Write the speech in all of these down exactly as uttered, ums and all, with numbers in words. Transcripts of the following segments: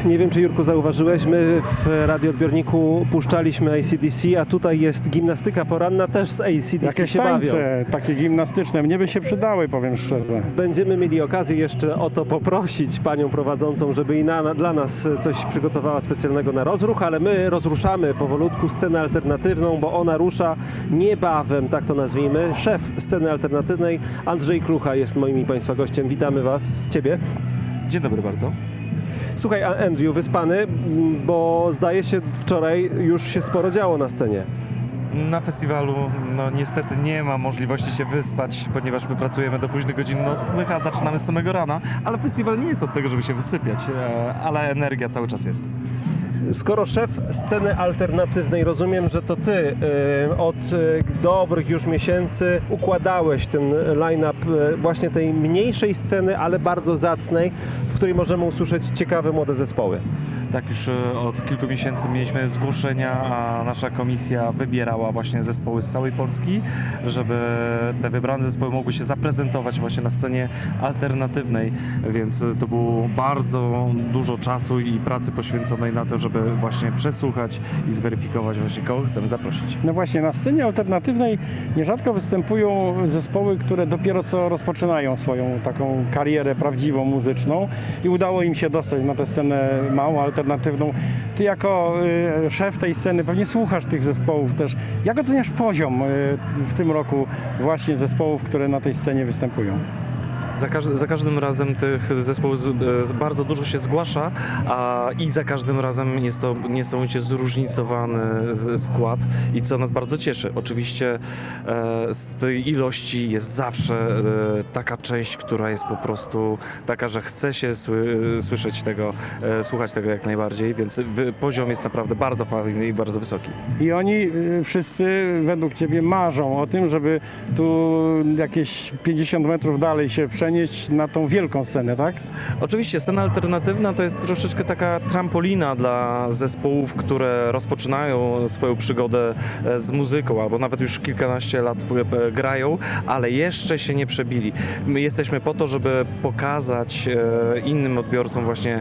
Nie wiem, czy Jurku zauważyłeś, my w radioodbiorniku puszczaliśmy A C D C, a tutaj jest gimnastyka poranna też z A C D C. Jakieś się bawią. tańce takie gimnastyczne, mnie by się przydały, powiem szczerze. Będziemy mieli okazję jeszcze o to poprosić panią prowadzącą, żeby i na, na, dla nas coś przygotowała specjalnego na rozruch, ale my rozruszamy powolutku scenę alternatywną, bo ona rusza niebawem, tak to nazwijmy. Szef sceny alternatywnej Andrzej Klucha jest moim i Państwa gościem. Witamy Was, Ciebie. Dzień dobry bardzo. Słuchaj, Andrew, wyspany, bo zdaje się wczoraj już się sporo działo na scenie. Na festiwalu no niestety nie ma możliwości się wyspać, ponieważ my pracujemy do późnych godzin nocnych, a zaczynamy z samego rana, ale festiwal nie jest od tego, żeby się wysypiać, e, ale energia cały czas jest. Skoro szef sceny alternatywnej, rozumiem, że to ty y, od y, dobrych już miesięcy układałeś ten line-up y, właśnie tej mniejszej sceny, ale bardzo zacnej, w której możemy usłyszeć ciekawe młode zespoły. Tak, już e, od kilku miesięcy mieliśmy zgłoszenia, a nasza komisja wybierała właśnie zespoły z całej Polski, żeby te wybrane zespoły mogły się zaprezentować właśnie na scenie alternatywnej, więc to było bardzo dużo czasu i pracy poświęconej na to, żeby właśnie przesłuchać i zweryfikować właśnie, kogo chcemy zaprosić. No właśnie, na scenie alternatywnej nierzadko występują zespoły, które dopiero co rozpoczynają swoją taką karierę prawdziwą muzyczną i udało im się dostać na tę scenę małą, alternatywną. Ty jako y, szef tej sceny pewnie słuchasz tych zespołów też. Jak oceniasz poziom y, w tym roku właśnie zespołów, które na tej scenie występują? Za, każ za każdym razem tych zespołów z, z bardzo dużo się zgłasza, a i za każdym razem jest to niesamowicie zróżnicowany z, skład i co nas bardzo cieszy. Oczywiście e, z tej ilości jest zawsze e, taka część, która jest po prostu taka, że chce się sły, słyszeć tego, e, słuchać tego jak najbardziej, więc w, poziom jest naprawdę bardzo fajny i bardzo wysoki. I oni y, wszyscy według Ciebie marzą o tym, żeby tu jakieś pięćdziesiąt metrów dalej się przenieść na tą wielką scenę, tak? Oczywiście scena alternatywna to jest troszeczkę taka trampolina dla zespołów, które rozpoczynają swoją przygodę z muzyką, albo nawet już kilkanaście lat grają, ale jeszcze się nie przebili. My jesteśmy po to, żeby pokazać innym odbiorcom właśnie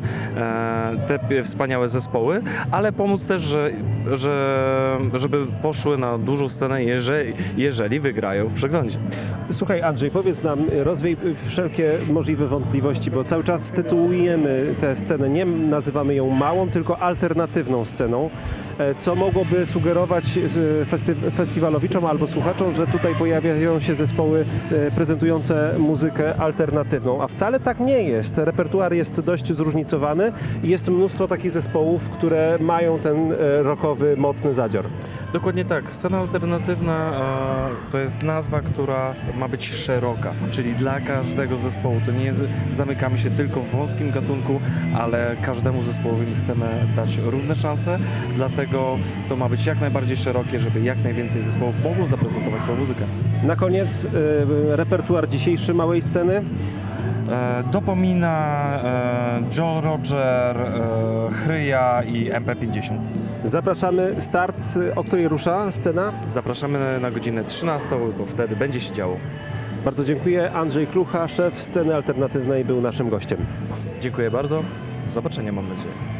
te wspaniałe zespoły, ale pomóc też, że, że, żeby poszły na dużą scenę, jeżeli, jeżeli wygrają w przeglądzie. Słuchaj, Andrzej, powiedz nam, rozwiej wszelkie możliwe wątpliwości, bo cały czas tytułujemy tę scenę, nie nazywamy ją małą, tylko alternatywną sceną, co mogłoby sugerować festi festiwalowiczom albo słuchaczom, że tutaj pojawiają się zespoły prezentujące muzykę alternatywną, a wcale tak nie jest. Repertuar jest dość zróżnicowany i jest mnóstwo takich zespołów, które mają ten rockowy, mocny zadzior. Dokładnie tak. Scena alternatywna e, to jest nazwa, która ma być szeroka, czyli dla każdego zespołu. To nie zamykamy się tylko w wąskim gatunku, ale każdemu zespołowi chcemy dać równe szanse, dlatego to ma być jak najbardziej szerokie, żeby jak najwięcej zespołów mogło zaprezentować swoją muzykę. Na koniec y, repertuar dzisiejszy małej sceny. E, Dopomina, e, Joe Roger, e, Chryja i M P pięćdziesiąt. Zapraszamy. Start, o której rusza scena? Zapraszamy na godzinę trzynastą, bo wtedy będzie się działo. Bardzo dziękuję. Andrzej Klucha, szef sceny alternatywnej, był naszym gościem. Dziękuję bardzo. Do zobaczenia, mam nadzieję.